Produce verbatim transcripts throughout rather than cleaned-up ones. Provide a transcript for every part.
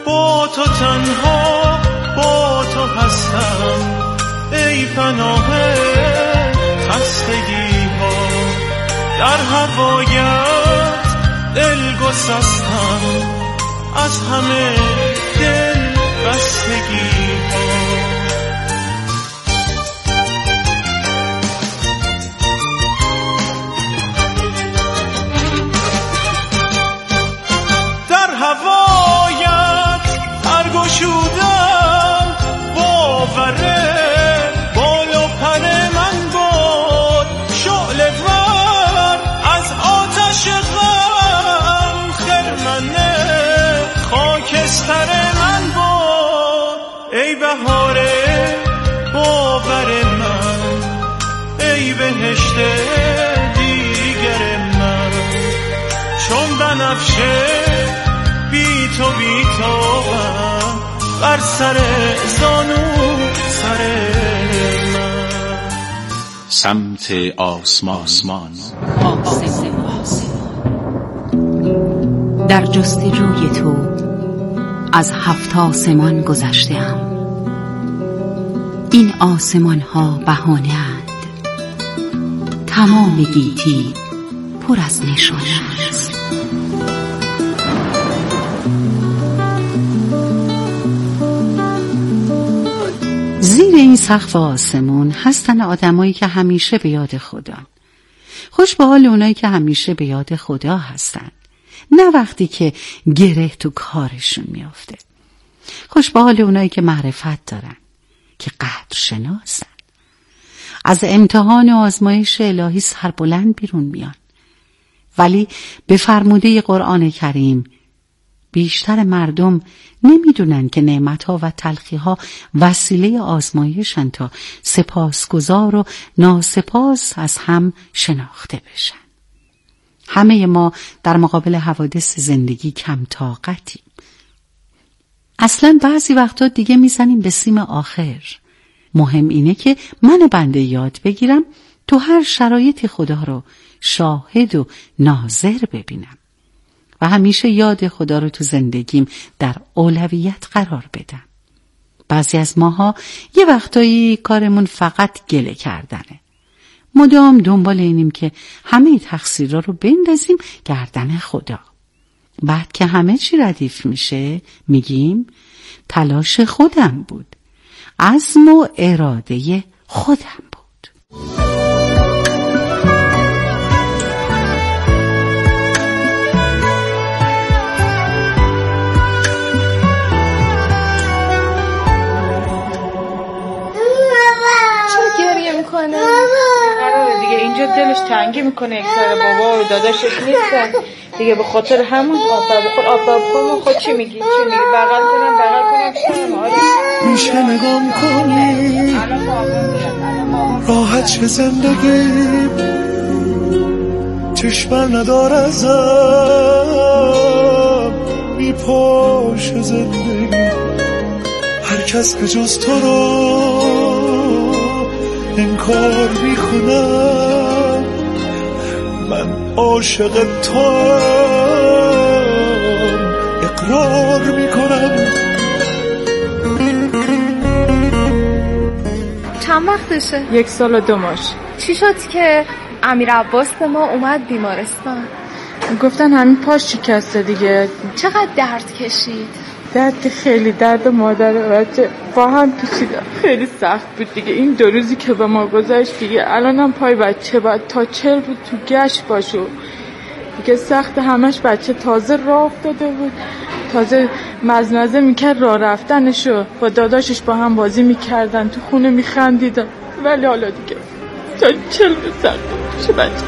با تو تنها با تو هستم ای پناه خستگی ها، در هوایت دل گسستم از همه دل بستگی ها. در هوایت پرگشودم باوره بال و پر من بود شعله ور از آتش غم، خرمن خاکستر من بود ای بهاره باور من، ای بهشت دیگر من، چون بنفشه بی تو بی تو بر سر زانو سر من. سمت آسمان. در جستجوی تو از هفت آسمان گذشته‌ام. این آسمان ها بهانه اند، تمام گیتی پر از نشانه است. زیر این سقف آسمون هستن آدمایی که همیشه به یاد خدان. خوش به حال اونایی که همیشه به یاد خدا هستن، نه وقتی که گره تو کارشون میافته. خوش به حال اونایی که معرفت دارن، که قدر شناسن، از امتحان و آزمایش الهی سربلند بیرون میان. ولی به فرموده قرآن کریم بیشتر مردم نمیدونن که نعمتها و تلخیها وسیله آزمایشن تا سپاسگزار و ناسپاس از هم شناخته بشن. همه ما در مقابل حوادث زندگی کم طاقتیم. اصلا بعضی وقتا دیگه میزنیم به سیم آخر. مهم اینه که من بنده یاد بگیرم تو هر شرایطی خدا رو شاهد و ناظر ببینم و همیشه یاد خدا رو تو زندگیم در اولویت قرار بدم. بعضی از ماها یه وقتایی کارمون فقط گله کردنه. مدام دنبال اینیم که همه تقصیرها رو بندازیم گردن خدا. بعد که همه چی ردیف میشه میگیم تلاش خودم بود، عزم و اراده خودم بود. چرا گریه میکنه؟ قراره دیگه اینجا دلش تنگی میکنه، اکثر بابا و داداشش نیستن دیگه، به خاطر همون آب بخور آب بخور. خود چی میگی؟ چی میگی؟ بغل کنم بغل کنم کنم آره میشه نگام کنی راحت شه زندگی، چشمم ندار ازم میپاش زندگی، هر کس به جز تو رو انکار میکنم، من عاشق تو اقرار میکنم. چند وقتشه؟ یک سال و دو ماش. چی شد که امیر عباس به ما اومد بیمارستان؟ گفتن همین پاش شکسته دیگه. چقدر درد کشید؟ درد خیلی، درد مادر و بچه با هم پیچیده، خیلی سخت بود دیگه. این دو روزی که به ما گذشت دیگه الانم پای بچه بعد تا چل بود تو گشت باشو دیگه، سخت. همش بچه تازه راه افتاده بود، تازه مزمزه میکرد راه رفتنشو، با داداشش با هم بازی میکردن، تو خونه میخندیدن، ولی حالا دیگه تا چل بود سخت بشه بچه.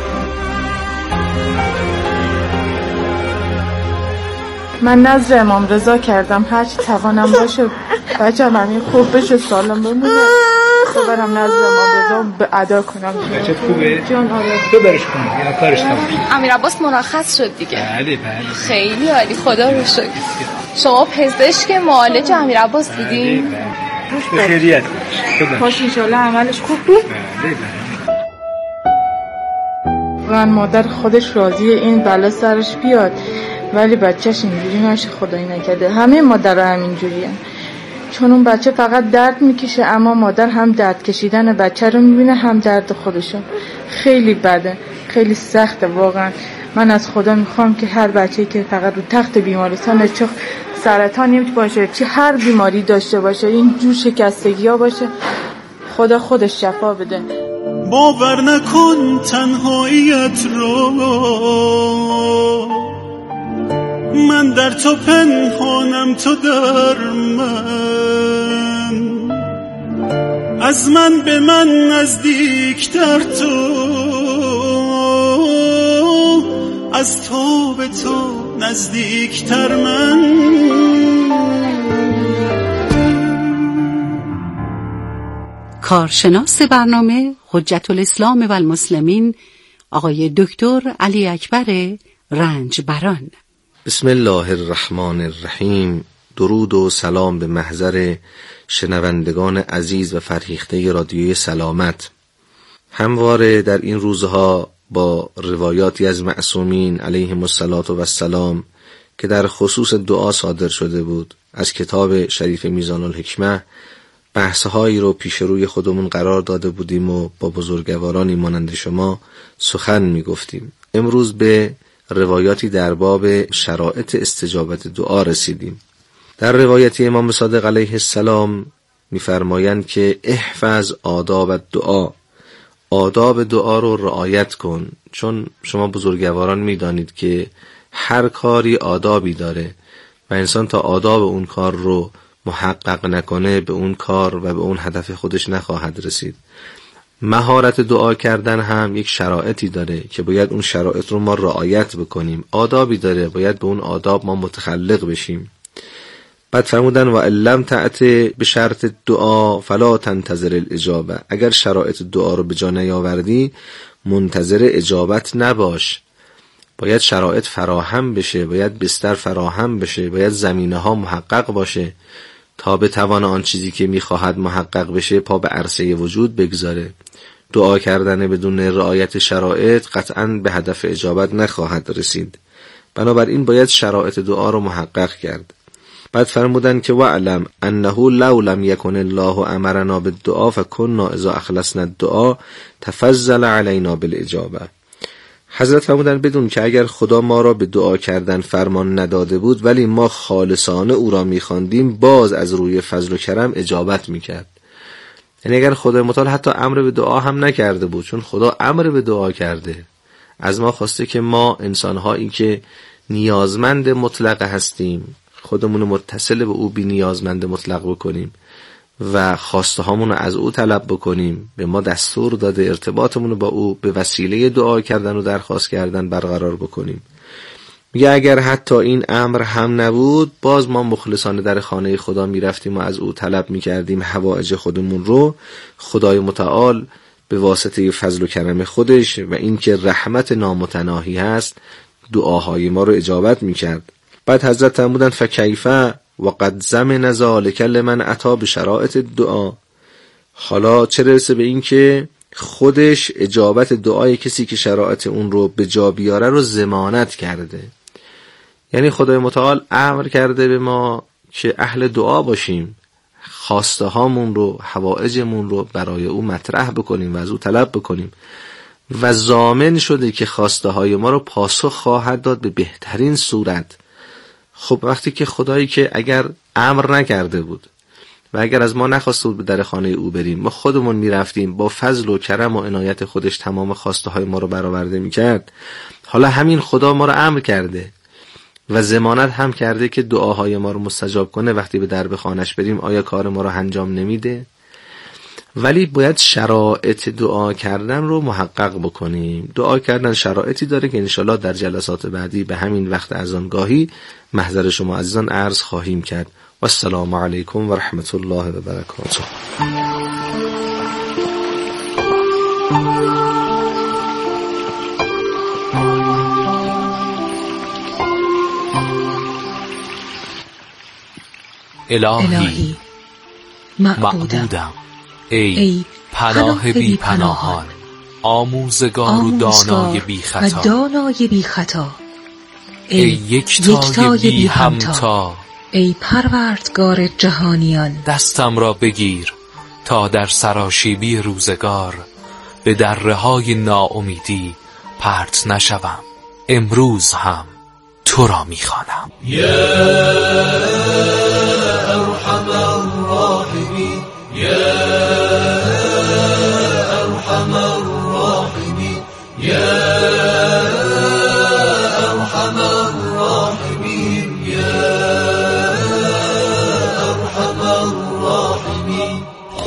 من نظر امام رضا کردم هرچی توانم باشه بچه هم همین خوب بشه سالم بمونه، ببرم نظر امام رضا به ادا کنم. بچه خوبه؟ جان آره. تو برش کن یا کارش کنم. امیر عباس مرخص شد دیگه. بله بله. خیلی عالی، خدا رو شکر. شما پزشک معالج امیر عباس بودین؟ بله بله. به خیریت باش. باش انشالله عملش خوب بود. بله بله. من مادر خودش راضیه این بلا سرش بیاد، ولی بچهش اینجوری نشه، خدایی نکرده. همه مادرها همینجوریه، چون اون بچه فقط درد میکشه، اما مادر هم درد کشیدن بچه رو میبینه هم درد خودشو. خیلی بده، خیلی سخته واقعا. من از خدا میخوام که هر بچه‌ای که فقط رو تخت بیمارستانه، چه سرطانی باشه چه هر بیماری داشته باشه، این جور شکستگی ها باشه، خدا خودش شفا بده. باور نکن تنهاییت رو، من در تو پنهانم تو در من، از من به من نزدیکتر تو، از تو به تو نزدیکتر من. کارشناس برنامه حجت الاسلام و المسلمین آقای دکتر علی اکبر رنجبران. بسم الله الرحمن الرحیم. درود و سلام به محضر شنوندگان عزیز و فرهیخته رادیوی سلامت. همواره در این روزها با روایاتی از معصومین علیهم الصلاة و السلام که در خصوص دعا صادر شده بود از کتاب شریف میزان الحکمه بحث‌هایی رو پیش روی خودمون قرار داده بودیم و با بزرگوارانی مانند شما سخن می‌گفتیم. امروز به روایاتی در باب شرایط استجابت دعا رسیدیم. در روایتی امام صادق علیه السلام می‌فرمایند که احفظ آداب الدعا، آداب دعا رو رعایت کن، چون شما بزرگواران می‌دانید که هر کاری آدابی داره و انسان تا آداب اون کار رو محقق نکنه به اون کار و به اون هدف خودش نخواهد رسید. مهارت دعا کردن هم یک شرایطی داره که باید اون شرایط رو ما رعایت بکنیم، آدابی داره، باید به اون آداب ما متخلق بشیم. بعد فرمودن و لم تأت به شرط دعا فلا تنتظر الاجابه، اگر شرایط دعا رو به جا نیاوردی منتظر اجابت نباش. باید شرایط فراهم بشه، باید بستر فراهم بشه، باید زمینه ها محقق باشه تا به توان آن چیزی که میخواهد محقق بشه پا به عرصه وجود بگذاره. دعا کردن بدون رعایت شرایط قطعاً به هدف اجابت نخواهد رسید. بنابراین باید شرایط دعا رو محقق کرد. بعد فرمودن که وعلم انه لو لم یکن الله امرنا بالدعا فكنا اذا اخلصنا الدعا تفضل علینا بالاجابه. حضرت فرمودن بدون که اگر خدا ما را به دعا کردن فرمان نداده بود ولی ما خالصانه او را می‌خواندیم، باز از روی فضل و کرم اجابت می‌کرد. یعنی اگر خدا متعال حتی امر به دعا هم نکرده بود، چون خدا امر به دعا کرده، از ما خواسته که ما انسان‌هایی که نیازمند مطلق هستیم خودمون متصل به او بی نیازمند مطلق بکنیم و خواسته هامون رو از او طلب بکنیم. به ما دستور داده ارتباطمون رو با او به وسیله دعا کردن و درخواست کردن برقرار بکنیم. میگه اگر حتی این امر هم نبود، باز ما مخلصانه در خانه خدا میرفتیم و از او طلب میکردیم حوائج خودمون رو. خدای متعال به واسطه فضل و کرم خودش و اینکه رحمت نامتناهی هست دعاهای ما رو اجابت میکرد. بعد حضرت فرمودن فکیفه و قد زمن ذلک لمن اتی بشرائط الدعا. حالا چه رسه به این که خودش اجابت دعای کسی که شرایط اون رو به جا بیاره رو ضمانت کرده. یعنی خدای متعال امر کرده به ما که اهل دعا باشیم، خواسته هامون رو، حوائجمون رو برای او مطرح بکنیم و از او طلب بکنیم و ضامن شده که خواسته های ما رو پاسخ خواهد داد به بهترین صورت. خب وقتی که خدایی که اگر امر نکرده بود و اگر از ما نخواسته بود به در خانه او بریم، ما خودمون میرفتیم با فضل و کرم و عنایت خودش تمام خواسته های ما رو برآورده میکرد، حالا همین خدا ما رو امر کرده و ضمانت هم کرده که دعاهای ما رو مستجاب کنه. وقتی به در خانه‌اش بریم آیا کار ما رو انجام نمیده؟ ولی باید شرایط دعا کردن رو محقق بکنیم. دعا کردن شرایطی داره که انشالله در جلسات بعدی به همین وقت اذانگاهی محضر شما عزیزان عرض خواهیم کرد. و السلام علیکم و رحمت الله و برکاته. الهی معبودم، ای, ای پناه بی پناهان، آموزگار و دانای بی خطا، ای یکتای بی همتا، ای پروردگار جهانیان، دستم را بگیر تا در سراشیبی روزگار به دره های ناامیدی پرت نشوم. امروز هم تو را میخوانم. یا ارحم الراحمین، یا ارحم الراحمین، یا ارحم الراحمین، یا ارحم الراحمین.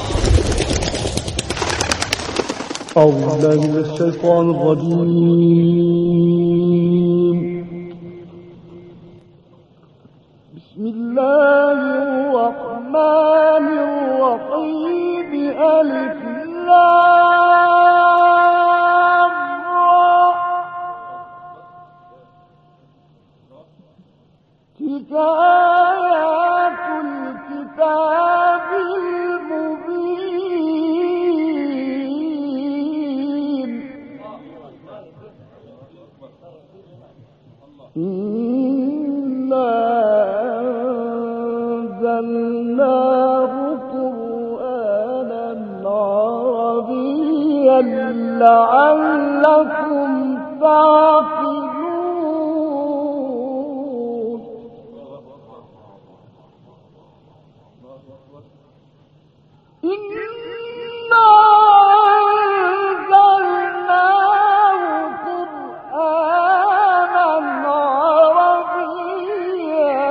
أعوذ بالله من الشيطان الرجيم. بسم الله الرحمن الرحيم. ألف لام را. تلك آيات الكتاب المبين. إنا أنزلناه قرآنا عربيا لعلكم تعقلون. إنا أنزلناه قرآنا عربيا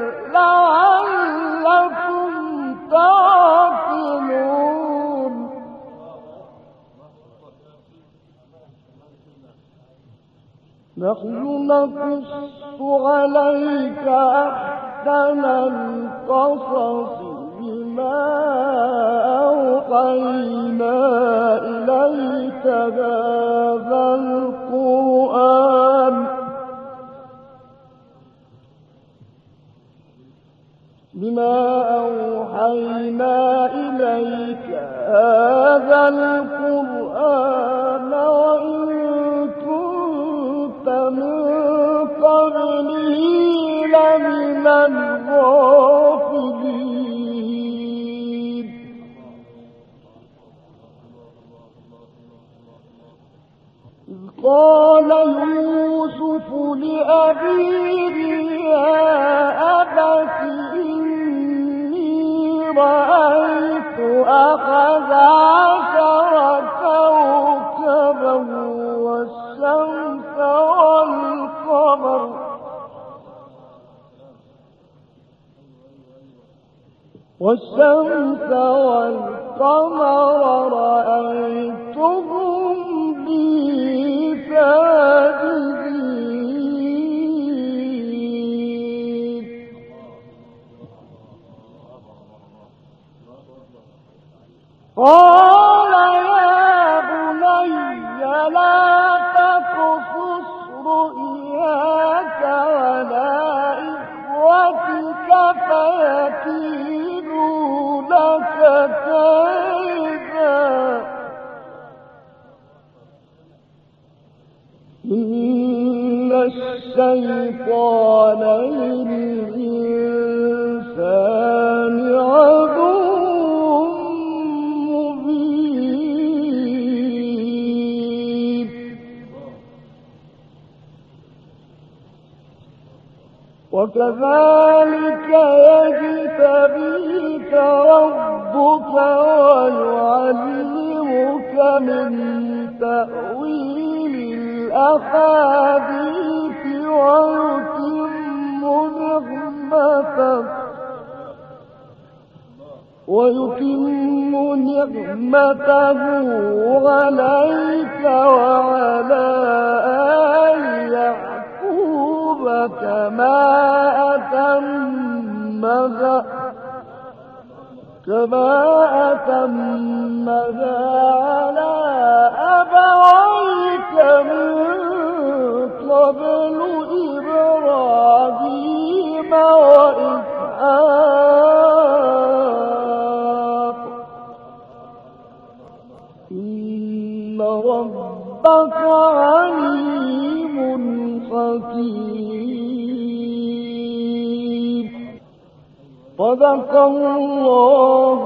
لعلكم تعقلون. نحن نقص عليك أحسن القصص بما أوحينا إليك هذا القرآن بما أوحينا إليك هذا القرآن وإن كنت من قبله لمن الغافلين. إذ قال يوسف لأبيه يا أبت إني رأيت أحد عشر كوكبا والشمس والقمر والشمس والقمر رأيتهم لي ساجدين. قال يا بني لا تقصص رؤياك على إخوتك فيكيدوا لك كيدا إن الشيطان للإنسان عدو مبين. وكذلك يجتبيك ربك ويعلمك من تأويل الأحاديث ويتم نعمته ويتم نعمته عليك وعلى آل يعقوب كما أتمها كما أتمها على أبويك من قبل إبراهيم وإسحاق إن ربك عليم حكيم. صدق الله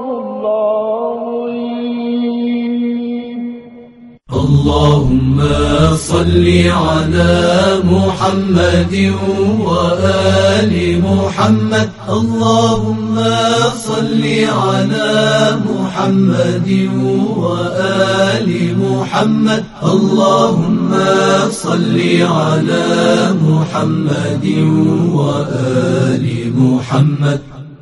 العظيم. اللهم صل على محمد وآل محمد. اللهم صل على محمد وآل محمد. اللهم صل على محمد وآل محمد.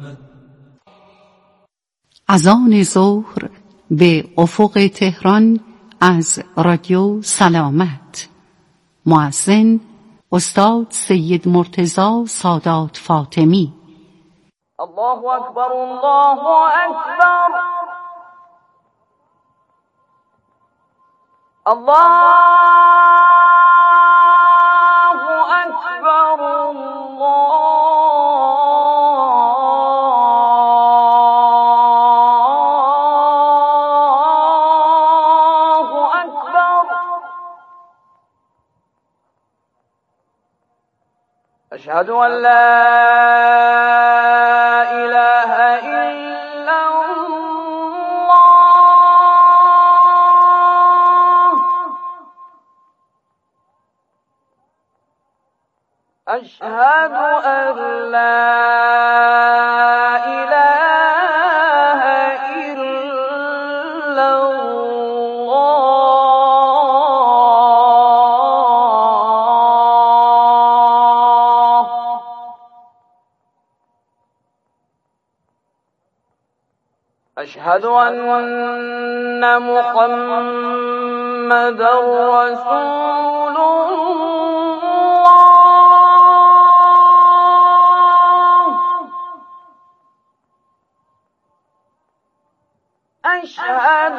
اذان ظهر به افق تهران از رادیو سلامت. مؤذن استاد سید مرتضی سادات فاطمی. الله اکبر، الله اکبر، الله اکبر، الله اکبر. اشهد ان لا اله الا الله. اشهد ان لا اله الا الله. أشهد أن محمدا رسول الله. أشهد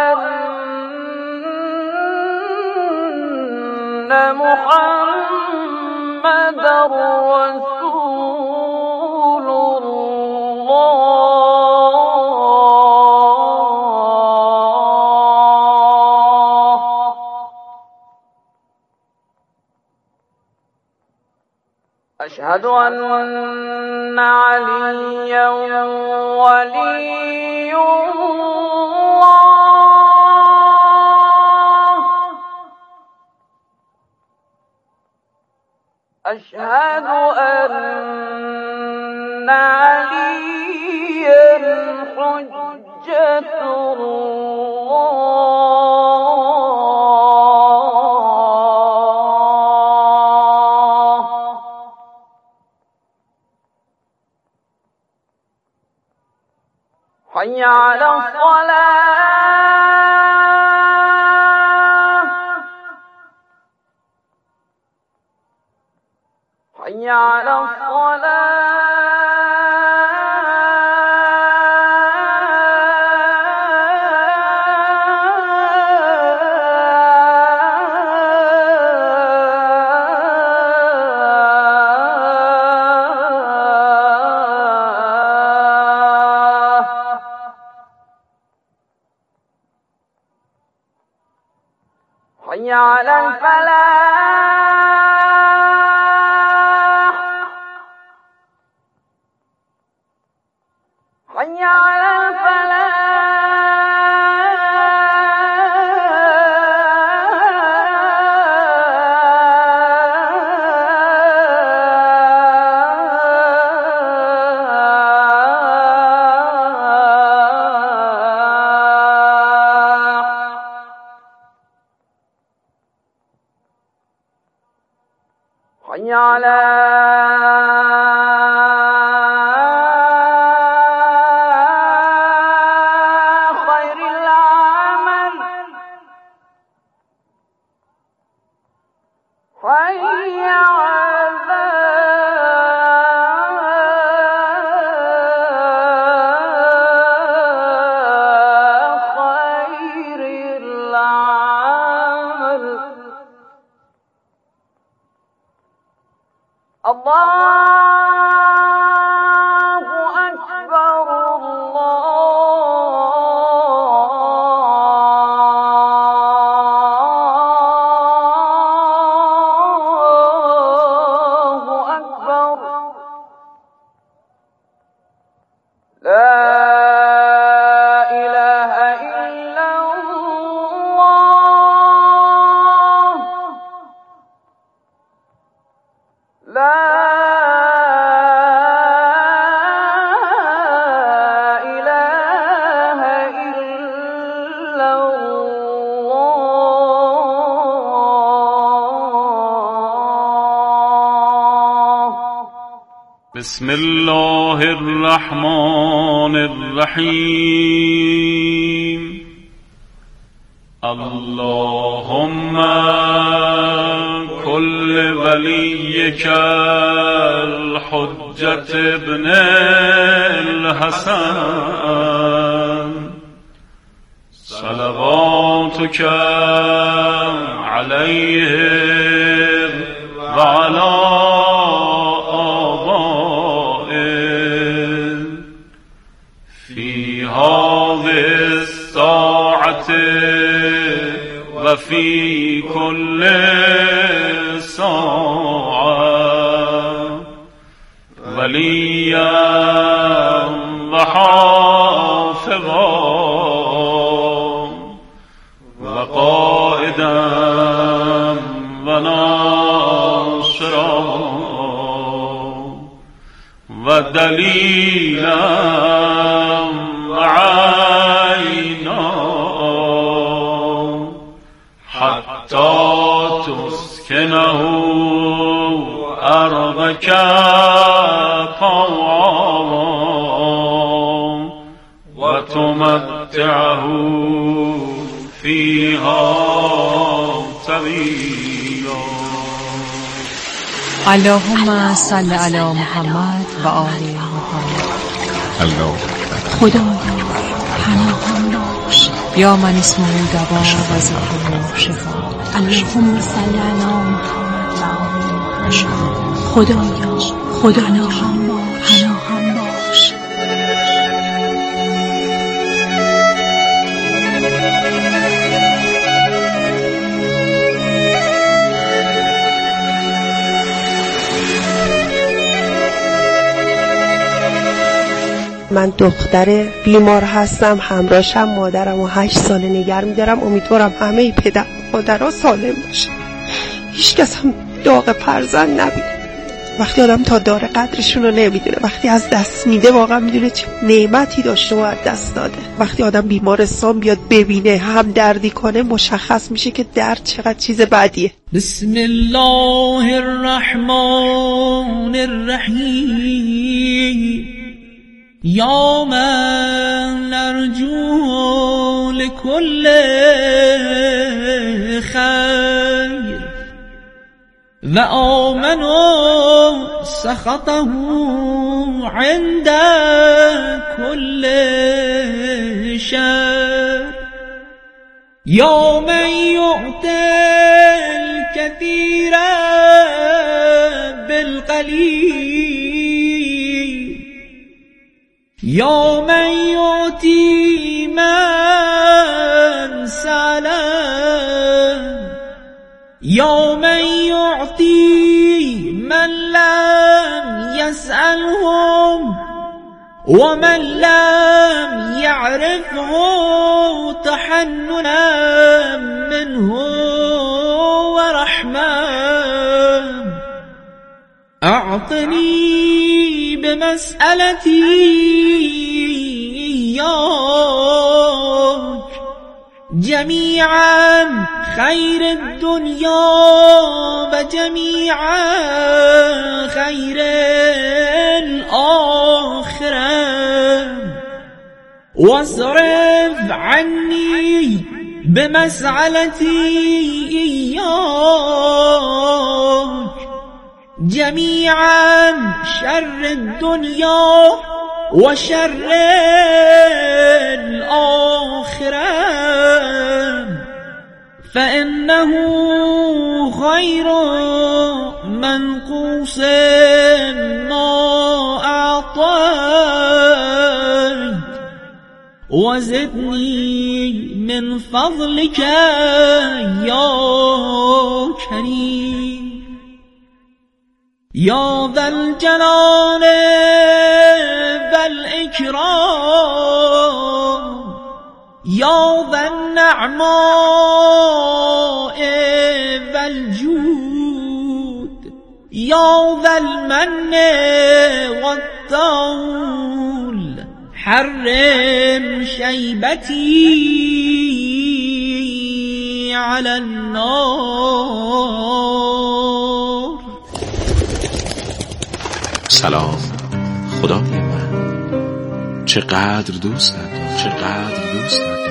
أن محمدا رسول الله. أشهد أن عليا ولي الله. أشهد أن عليا حجة الله. حي على الصلاة. حي على حي على الفلاح. حي على حي على خير العمل. حي على خير العمل. الله بسم الله الرحمن الرحیم. اللهم كل وليك الحجة ابن الحسن صلواتك عليه وعلى وفي كل ساعة وليا وحافظا وقائدا وناصرا ودليلا وعينا حتى تسكنه أرضك طوعا وتمتعه فيها طويلا. اللهم صل على محمد و آل محمد. الله خدایا پناهم باش یا من اسمه دوا و ذکره شفا. اللهم صل علی محمد و آل محمد. خدایا پناهم باش پناهم باش. من دختر بیمار هستم، همراهشم مادرم و هشت ساله نگر میدارم. امیدوارم همه پدر مادرها سالم باشه، هیچ کس هم داغ فرزند نبینه. وقتی آدم تا داره قدرشون رو نمیدونه، وقتی از دست میده واقعا میدونه چه نعمتی داشته و از دست داده. وقتی آدم بیمارستان بیاد ببینه، هم دردی کنه، مشخص میشه که درد چقدر چیز بدیه. بسم الله الرحمن الرحیم. یا من نرجو لكل خیر و آمنوا سخطه عند كل شر. یا من یعطی الكثیر بالقلیل. یا من یعطی من سلم. یا من یعطی من لم یسألهم و من لم یعرفه تحننا منه و رحمه. اعطنی بمسألتی ایاک جمیعا خیر الدنیا و جمیعا خیر الاخره. واصرف عنی بمسألتی ایاک جمیعا شر الدنیا و شر الاخره. فإنه خير منقوص ما أعطيت وزدني من فضلك يا كريم. يا ذا الجلال والإكرام الإكرام يا ذا النعماء والجود يا ذا المن والطول حرم شيبتي على النار. سلام خدای من، چقدر دوستت دارم، چقدر دوستت دارم.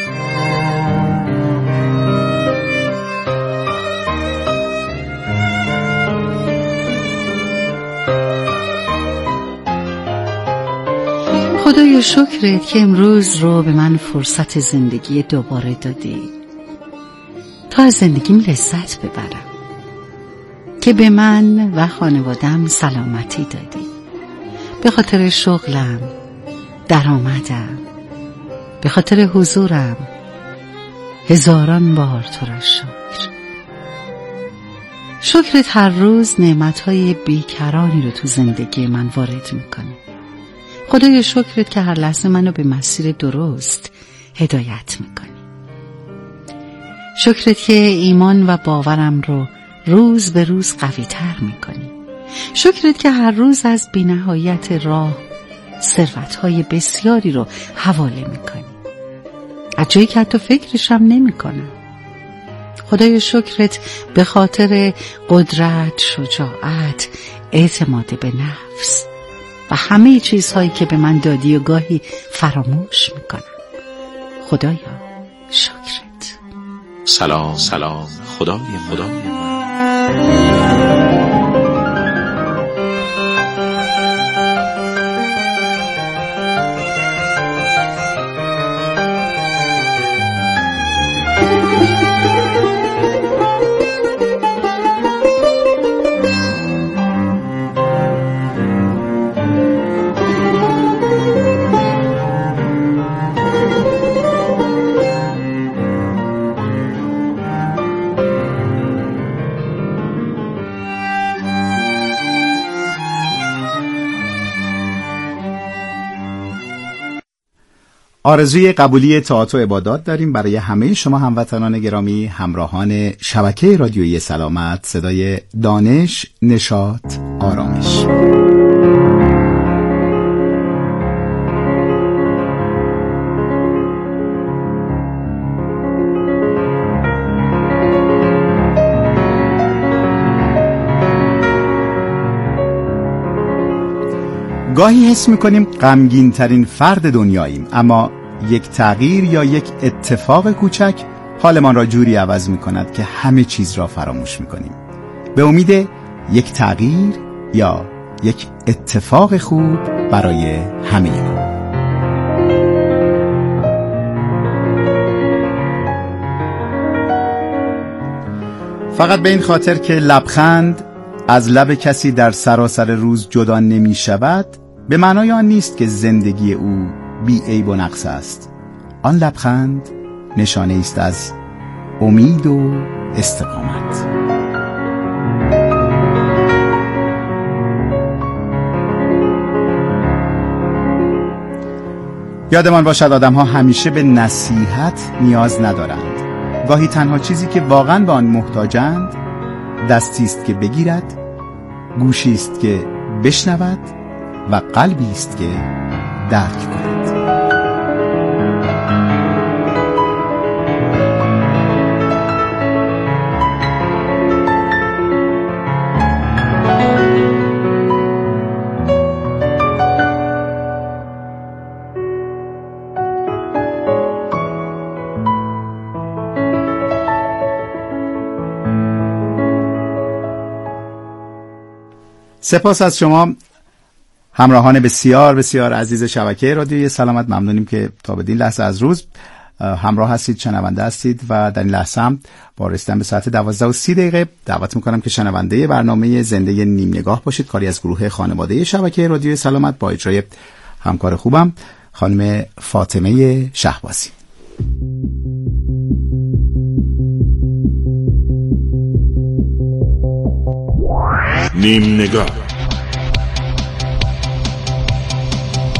خدایا شکرت که امروز رو به من فرصت زندگی دوباره دادی تا از زندگیم لذت ببرم، که به من و خانوادم سلامتی دادی. به خاطر شغلم، درآمدم، به خاطر حضورم، هزاران بار تو را شکر. شکرت هر روز نعمتهای بیکرانی رو تو زندگی من وارد میکنه. خدایا شکرت که هر لحظه منو به مسیر درست هدایت میکنی. شکرت که ایمان و باورم رو روز به روز قوی تر میکنی. شکرت که هر روز از بی‌نهایت راه ثروت‌های بسیاری رو حواله میکنی، از جایی که حتی فکرشم نمیکنم. خدایا شکرت به خاطر قدرت، شجاعت، اعتماد به نفس و همه چیزهایی که به من دادی و گاهی فراموش میکنم. خدایا شکرت. سلام سلام خدای خدای من. آرزوی قبولی طاعات و عبادات داریم برای همه شما هموطنان گرامی، همراهان شبکه رادیویی سلامت، صدای دانش، نشاط، آرامش. گاهی حس میکنیم غمگین ترین فرد دنیاییم، اما یک تغییر یا یک اتفاق کوچک حالمان را جوری عوض میکند که همه چیز را فراموش میکنیم. به امید یک تغییر یا یک اتفاق خوب برای همه ما. فقط به این خاطر که لبخند از لب کسی در سراسر روز جدا نمی شود، به معنای آن نیست که زندگی او بی عیب و نقص است. آن لبخند نشانه است از امید و استقامت. یادمان باشد آدم‌ها همیشه به نصیحت نیاز ندارند. گاهی تنها چیزی که واقعاً به آن محتاجند دستی است که بگیرد، گوشی است که بشنود و قلبی است که درک کند. سپاس از شما همراهان بسیار بسیار عزیز شبکه رادیویی سلامت. ممنونیم که تا بدین لحظه از روز همراه هستید، شنونده هستید و در این لحظه هم با رسیدن به ساعت دوازده و سی دقیقه دعوت میکنم که شنونده برنامه زنده نیم نگاه باشید، کاری از گروه خانواده شبکه رادیویی سلامت با اجرای همکار خوبم خانم فاطمه شهبازی. نیم نگاه.